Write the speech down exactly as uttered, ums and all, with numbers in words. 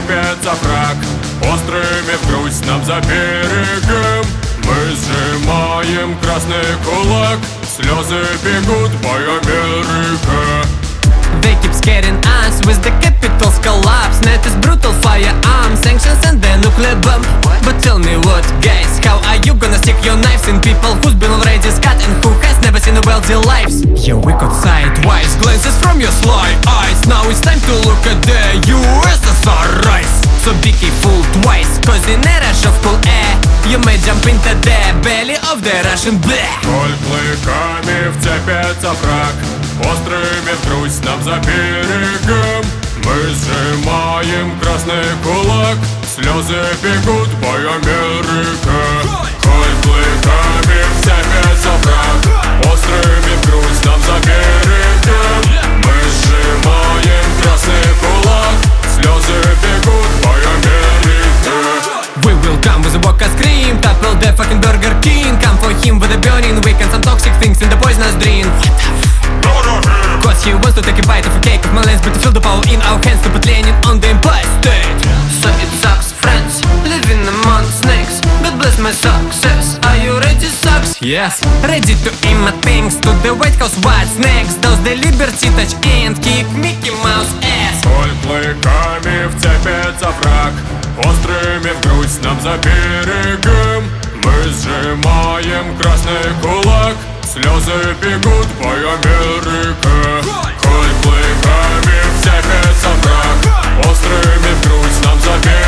вцепится враг, острыми в грудь нам за берегом. Мы сжимаем красный кулак, слезы бегут, бой Америка. They keep scaring us with the capital's collapse. Net is brutal firearms, sanctions and the nuclear bomb. But tell me what, guys, how are you gonna stick your knives in people who's been already scarred and who has never seen a wealthy lives? Your wicked sidewise glances from your sly eyes. Now it's time to look at the ю эс эс ар rise. So be careful twice, cause in a rush of cool air you may jump into the belly of the Russian bear. Коль клыками вцепится враг, острыми в грудь нам за берегом. Мы сжимаем красный кулак, слезы бегут, бой Америка. Коль клыками вцепится враг, острыми в грудь нам за берегом. Мы сжимаем красный кулак, слезы бегут, бой Америка. We will come with a walker scream, topple the fucking Burger King. Come for him with a burning weak and some toxic things in the poisonous dream. Cause he wants to take a bite of a cake of my lens, but to feel the power in our hands to put Lenin on the Empire State. So it sucks, friends, living among snakes. God bless my success. Are you ready, sucks? Yes. Ready to aim at things to the White House. What's next? Does the Liberty touch and kick Mickey Mouse ass? Коль клыками вцепится враг, острыми в грудь нам за берегом. Мы сжимаем красный кулак, слезы бегут, бой Америка. Коль клыками вцепится враг, острыми в грудь нам за берегом.